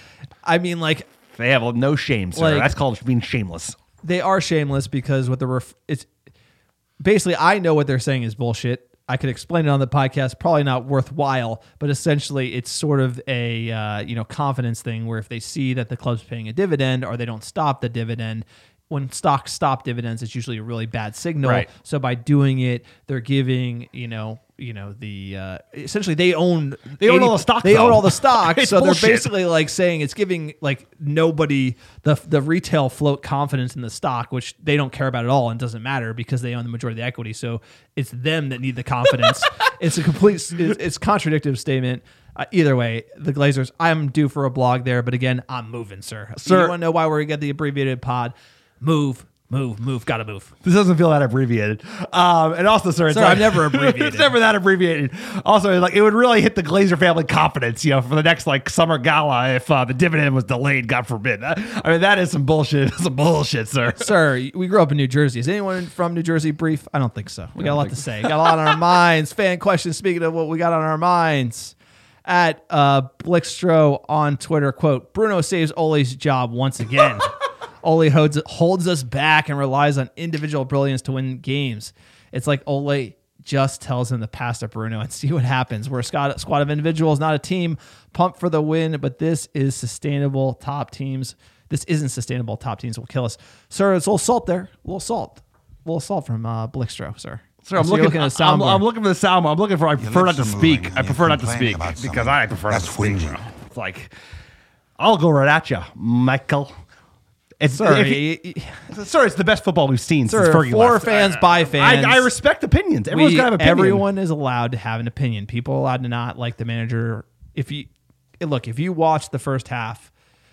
I mean, like, they have no shame, sir. Like, that's called being shameless. They are shameless because what the ref- it's basically, I know what they're saying is bullshit. I could explain it on the podcast, probably not worthwhile, but essentially it's sort of a uh, you know confidence thing where if they see that the club's paying a dividend or they don't stop the dividend. When stocks stop dividends, it's usually a really bad signal. Right. So by doing it, they're giving, you know, you know, the uh, essentially they own they own eighty all the stock. They though. own all the stock. It's so bullshit. They're basically like saying it's giving like nobody the the retail float confidence in the stock, which they don't care about at all and doesn't matter because they own the majority of the equity. So it's them that need the confidence. It's a complete it's, it's contradictory statement. Uh, either way, the Glazers, I'm due for a blog there, but again, I'm moving, sir. Sir, you want to know why we get the abbreviated pod? Move. Move, move, gotta move. This doesn't feel that abbreviated. Um, and also, sir, it's Sir, like, I'm never abbreviated. It's never that abbreviated. Also, like it would really hit the Glazer family confidence, you know, for the next like summer gala if uh, the dividend was delayed, God forbid. I mean, that is some bullshit. Some bullshit, sir. Sir, we grew up in New Jersey. Is anyone from New Jersey brief? I don't think so. We got a lot to say. Got a lot on our minds. Fan questions. Speaking of what we got on our minds. At uh, Blickstro on Twitter, quote, Bruno saves Ole's job once again. Ole holds, holds us back and relies on individual brilliance to win games. It's like Ole just tells him to pass to Bruno and see what happens. We're a squad, squad of individuals, not a team. Pumped for the win, but this is sustainable. Top teams. This isn't sustainable. Top teams will kill us. Sir, it's a little salt there. A little salt. A little salt from uh, Blickstro, sir. Sir, I'm So looking, looking at the I'm, soundboard. I'm looking for the sound. I'm looking for. I prefer not to lips are speak. moving I and prefer you're not to complaining speak about because something. I prefer not That's to speak. whinging. It's like I'll go right at you, Michael. It's, Sir, if you- sir, it's the best football we've seen Sir, since Fergie for left. fans, I- by fans. I, I respect opinions. Everyone's We- got to have opinion. Everyone is allowed to have an opinion. People are allowed to not like the manager. If you look, if you watch the first half,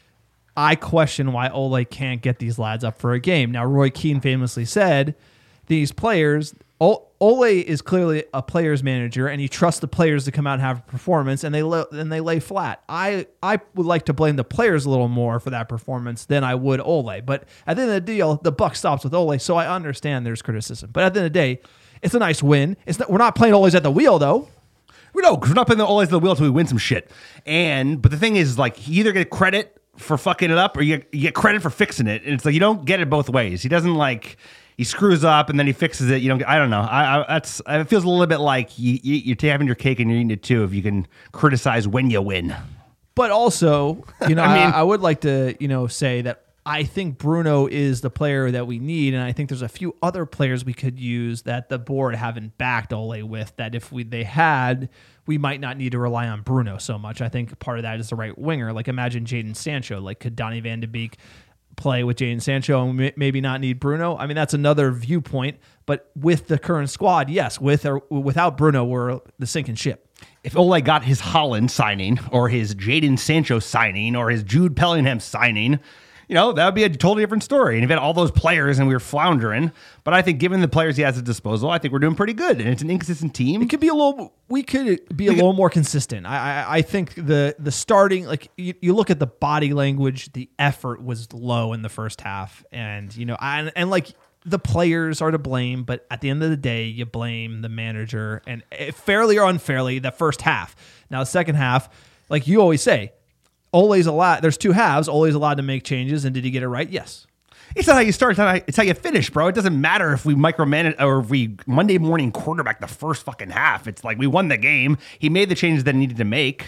I question why Ole can't get these lads up for a game. Now, Roy Keane famously said, these players, Ole is clearly a player's manager, and he trusts the players to come out and have a performance, and they lo- and they lay flat. I I would like to blame the players a little more for that performance than I would Ole. But at the end of the deal, the buck stops with Ole, so I understand there's criticism. But at the end of the day, it's a nice win. It's not, we're not playing Ole's at the wheel, though. We know we're not putting the always the wheel until we win some shit. And but the thing is, like, you either get credit for fucking it up, or you, you get credit for fixing it. And it's like you don't get it both ways. He doesn't like he screws up and then he fixes it. You don't. I don't know. I, I that's it feels a little bit like you, you, you're having your cake and you're eating it too. If you can criticize when you win. But also, you know, I I, mean- I would like to, you know, say that I think Bruno is the player that we need, and I think there's a few other players we could use that the board haven't backed Ole with. That if we they had, we might not need to rely on Bruno so much. I think part of that is the right winger. Like imagine Jadon Sancho. Like could Donny Van de Beek play with Jadon Sancho and m- maybe not need Bruno? I mean, that's another viewpoint. But with the current squad, yes. With or without Bruno, we're the sinking ship. If Ole got his Holland signing or his Jadon Sancho signing or his Jude Bellingham signing, you know, that would be a totally different story. And if he had all those players and we were floundering, but I think given the players he has at disposal, I think we're doing pretty good. And it's an inconsistent team. It could be a little. We could be a little more consistent. I, I, I think the the starting, like you, you look at the body language, the effort was low in the first half, and you know, and, and like the players are to blame, but at the end of the day, you blame the manager, and fairly or unfairly, the first half. Now, the second half, like you always say, Ole's allowed. There's two halves. Ole's allowed to make changes, and did he get it right? Yes. It's not how you start. It's, not how, it's how you finish, bro. It doesn't matter if we micromanage or if we Monday morning quarterback the first fucking half. It's like we won the game. He made the changes that he needed to make.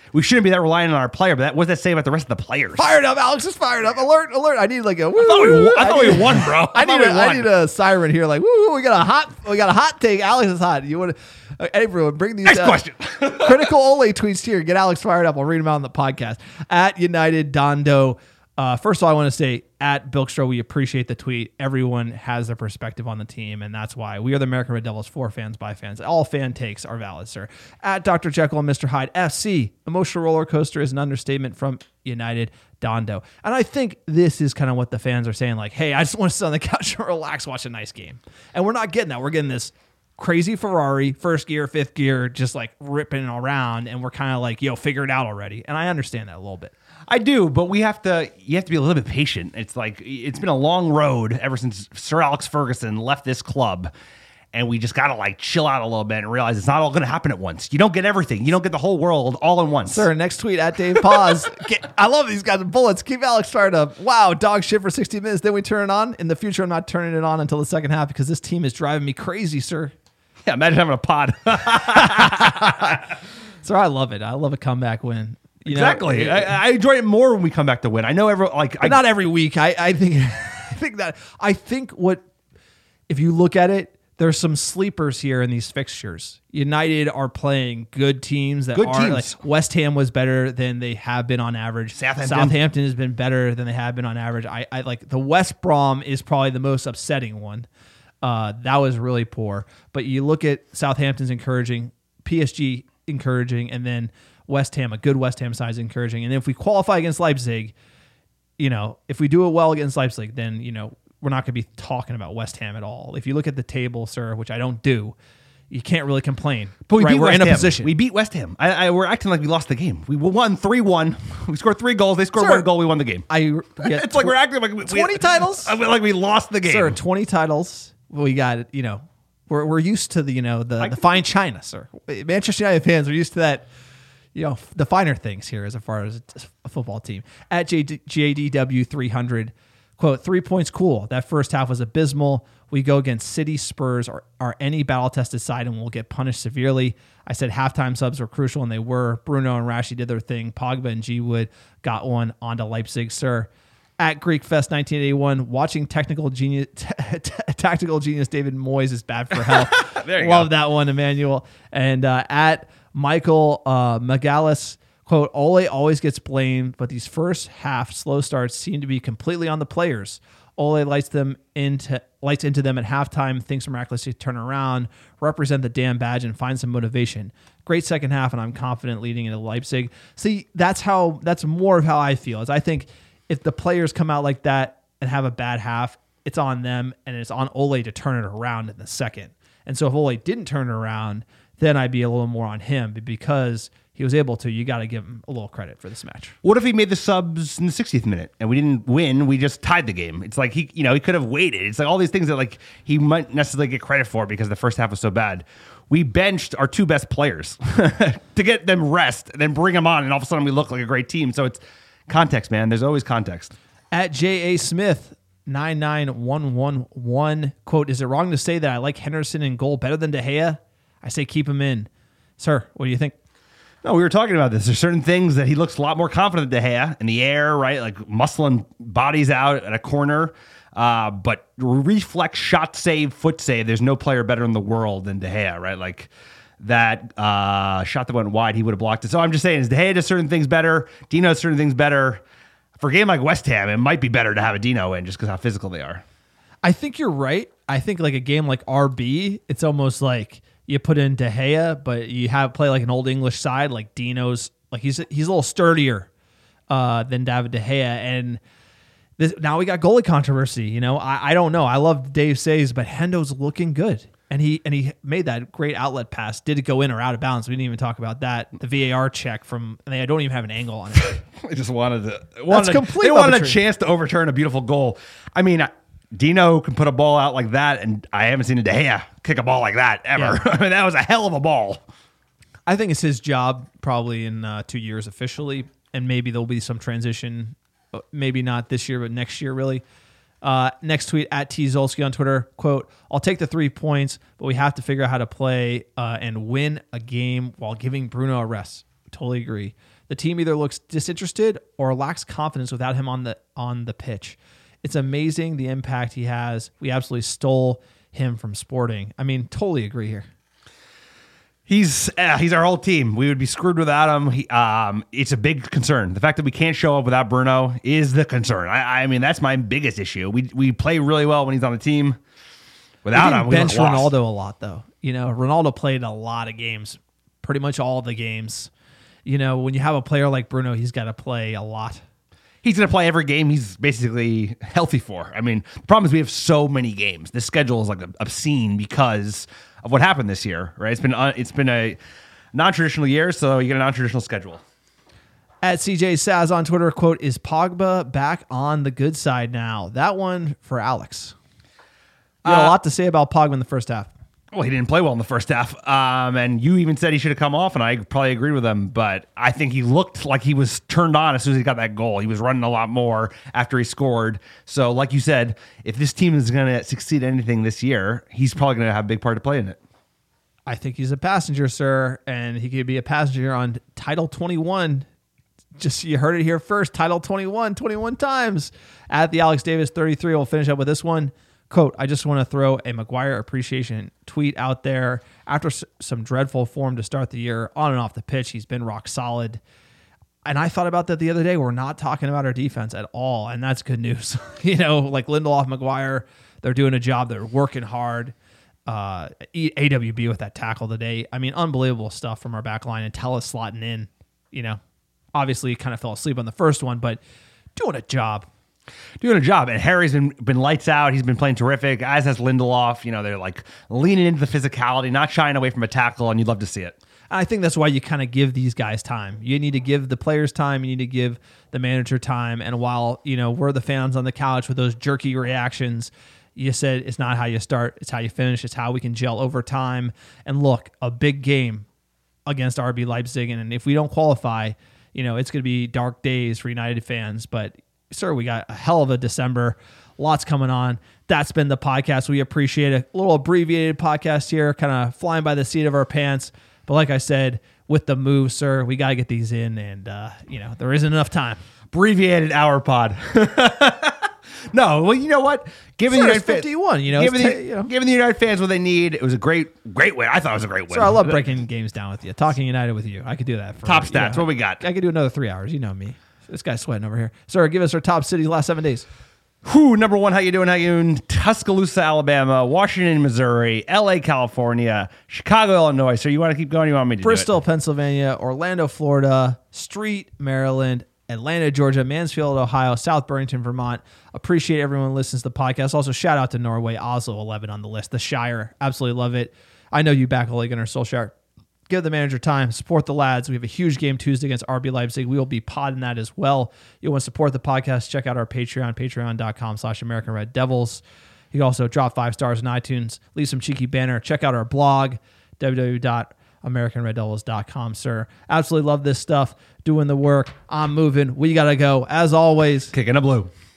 we shouldn't be that reliant on our player. But that, what does that say about the rest of the players? Fired up, Alex is fired up. Alert, alert! I need like a. Woo, I thought we, woo, I thought need, we won, bro. I, I need we a, won. I need a siren here. Like, woo, we got a hot, we got a hot take. Alex is hot. You want to? Uh, everyone, bring these. Next uh, question. critical Ole tweets here. Get Alex fired up. I'll read them out on the podcast at United Dondo. Uh, first of all, I want to say at Bilkstra, we appreciate the tweet. Everyone has their perspective on the team, and that's why we are the American Red Devils for fans by fans. All fan takes are valid, sir. At Doctor Jekyll and Mister Hyde, F C, emotional roller coaster is an understatement from United Dondo. And I think this is kind of what the fans are saying, like, hey, I just want to sit on the couch and relax, watch a nice game. And we're not getting that. We're getting this crazy Ferrari, first gear, fifth gear, just like ripping around, and we're kind of like, yo, figure it out already. And I understand that a little bit. I do, but we have to. You have to be a little bit patient. It's like it's been a long road ever since Sir Alex Ferguson left this club, and we just gotta like chill out a little bit and realize it's not all going to happen at once. You don't get everything. You don't get the whole world all at once. Sir, next tweet at Dave Paz. Get, I love these guys with bullets. Keep Alex fired up. Wow, dog shit for sixty minutes. Then we turn it on. In the future, I'm not turning it on until the second half because this team is driving me crazy, sir. Yeah, imagine having a pod. Sir, I love it. I love a comeback win. You exactly. know, I, I enjoy it more when we come back to win. I know every like I, not every week. I, I think I think that I think what if you look at it, there's some sleepers here in these fixtures. United are playing good teams that Good are teams. like West Ham was better than they have been on average. Southampton. Southampton has been better than they have been on average. I, I like the West Brom is probably the most upsetting one. Uh, that was really poor. But you look at Southampton's encouraging, P S G encouraging, and then West Ham, a good West Ham side is encouraging. And if we qualify against Leipzig, you know, if we do it well against Leipzig, then, you know, we're not going to be talking about West Ham at all. If you look at the table, sir, which I don't do, you can't really complain. But we right? beat We're West in a Ham. position. We beat West Ham. I, I, we're acting like we lost the game. We won three one. We scored three goals. They scored Sir, one goal. We won the game. I It's like we're acting like we, twenty we, titles? I feel like we lost the game. Sir, twenty titles. We got, you know, we're we're used to the, you know, the, the fine china, sir. Manchester United fans are used to that, you know, the finer things here as far as a football team. At J D W three hundred, quote, three points cool. That first half was abysmal. We go against City, Spurs, or, or any battle-tested side, and we'll get punished severely. I said halftime subs were crucial, and they were. Bruno and Rashi did their thing. Pogba and G Wood got one onto Leipzig, sir. At Greek Fest nineteen eighty-one, watching technical genius, t- t- tactical genius David Moyes is bad for health. There you Love go. that one, Emmanuel. And uh, at Michael uh, Magalis, quote, Ole always gets blamed, but these first half slow starts seem to be completely on the players. Ole lights them into lights into them at halftime, thinks miraculously turn around, represent the damn badge, and find some motivation. Great second half, and I'm confident leading into Leipzig. See, that's how that's more of how I feel. Is I think if the players come out like that and have a bad half, it's on them, and it's on Ole to turn it around in the second. And so if Ole didn't turn it around, then I'd be a little more on him. But because he was able to, you got to give him a little credit for this match. What if he made the subs in the sixtieth minute and we didn't win? We just tied the game. It's like he, you know, he could have waited. It's like all these things that like he might necessarily get credit for because the first half was so bad. We benched our two best players to get them rest and then bring them on, and all of a sudden we look like a great team. So it's context, man. There's always context. At J A Smith nine nine one one one, quote, is it wrong to say that I like Henderson in goal better than De Gea? I say keep him in. Sir, what do you think? No, we were talking about this. There's certain things that he looks a lot more confident than De Gea in the air, right? Like muscling bodies out at a corner. Uh, but reflex, shot save, foot save, there's no player better in the world than De Gea, right? Like that uh, shot that went wide, he would have blocked it. So I'm just saying, is De Gea does certain things better? Dino does certain things better. For a game like West Ham, it might be better to have a Dino in just because how physical they are. I think you're right. I think like a game like R B, it's almost like you put in De Gea, but you have play like an old English side, like Dino's, like he's he's a little sturdier uh, than David De Gea. And this, now we got goalie controversy. You know, I, I don't know. I love Dave Says, but Hendo's looking good. And he and he made that great outlet pass. Did it go in or out of bounds? We didn't even talk about that. The V A R check from, and they don't even have an angle on it. They just wanted to. That's Wanted, complete they wanted a arbitrary. chance to overturn a beautiful goal. I mean, Dino can put a ball out like that, and I haven't seen a De Gea kick a ball like that ever. Yeah. I mean, that was a hell of a ball. I think it's his job probably in uh, two years officially, and maybe there'll be some transition. uh, Maybe not this year, but next year, really. Uh, next tweet at T Zolski on Twitter, quote, I'll take the three points, but we have to figure out how to play uh, and win a game while giving Bruno a rest. Totally agree. The team either looks disinterested or lacks confidence without him on the on the pitch. It's amazing the impact he has. We absolutely stole him from Sporting. I mean, totally agree here. He's uh, he's our whole team. We would be screwed without him. He, um, it's a big concern. The fact that we can't show up without Bruno is the concern. I, I mean, that's my biggest issue. We we play really well when he's on the team. Without him, we bench lost. Ronaldo a lot though. You know, Ronaldo played a lot of games, pretty much all the games. You know, when you have a player like Bruno, he's got to play a lot. He's going to play every game he's basically healthy for. I mean, the problem is we have so many games. The schedule is like obscene because of what happened this year, right? It's been uh, it's been a non-traditional year, so you get a non-traditional schedule. At C J Saz on Twitter, quote, is Pogba back on the good side now? That one for Alex. You had uh, a lot to say about Pogba in the first half. Well, he didn't play well in the first half. Um, and you even said he should have come off, and I probably agreed with him. But I think he looked like he was turned on as soon as he got that goal. He was running a lot more after he scored. So, like you said, if this team is going to succeed at anything this year, he's probably going to have a big part to play in it. I think he's a passenger, sir, and he could be a passenger on Title twenty-one. Just you heard it here first. Title twenty-one, twenty-one times. At the Alex Davis thirty-three, we'll finish up with this one. Quote, I just want to throw a Maguire appreciation tweet out there. After s- some dreadful form to start the year, on and off the pitch, he's been rock solid. And I thought about that the other day. We're not talking about our defense at all, and that's good news. You know, like Lindelof, Maguire, they're doing a job. They're working hard. Uh, A W B with that tackle today. I mean, unbelievable stuff from our back line, and Telles slotting in. You know, obviously kind of fell asleep on the first one, but doing a job. Doing a job. And Harry's been been lights out. He's been playing terrific, as has Lindelof. You know, they're like leaning into the physicality, not shying away from a tackle, and you'd love to see it. I think that's why you kind of give these guys time. You need to give the players time. You need to give the manager time. And while, you know, we're the fans on the couch with those jerky reactions, you said it's not how you start, it's how you finish. It's how we can gel over time. And look, a big game against R B Leipzig. And if we don't qualify, you know, it's going to be dark days for United fans. But sir, we got a hell of a December. Lots coming on. That's been the podcast. We appreciate it. A little abbreviated podcast here, kind of flying by the seat of our pants. But like I said, with the move, sir, we got to get these in. And, uh, you know, there isn't enough time. Abbreviated hour pod. No, well, you know what? Given sir, the United fifty-one, fans, you know, given, t- the, you know. given the United fans what they need, it was a great, great win. I thought it was a great win. Sir, I love breaking games down with you. Talking United with you. I could do that. For Top stats. You know, what we got? I could do another three hours. You know me. This guy's sweating over here. Sir, give us our top cities last seven days. Whew, number one, how you doing? How you doing? Tuscaloosa, Alabama, Washington, Missouri, L A, California, Chicago, Illinois. So you want to keep going? You want me to Bristol, do it? Pennsylvania, Orlando, Florida, Street, Maryland, Atlanta, Georgia, Mansfield, Ohio, South Burlington, Vermont. Appreciate everyone who listens to the podcast. Also, shout out to Norway, Oslo, eleven on the list. The Shire, absolutely love it. I know you back Ole Gunnar Solskjaer. Give the manager time. Support the lads. We have a huge game Tuesday against R B Leipzig. We will be podding that as well. You want to support the podcast, check out our Patreon, patreon.com slash American Red Devils. You can also drop five stars in iTunes, leave some cheeky banner. Check out our blog, w w w dot american red devils dot com, sir. Absolutely love this stuff. Doing the work. I'm moving. We got to go. As always, kicking a blue.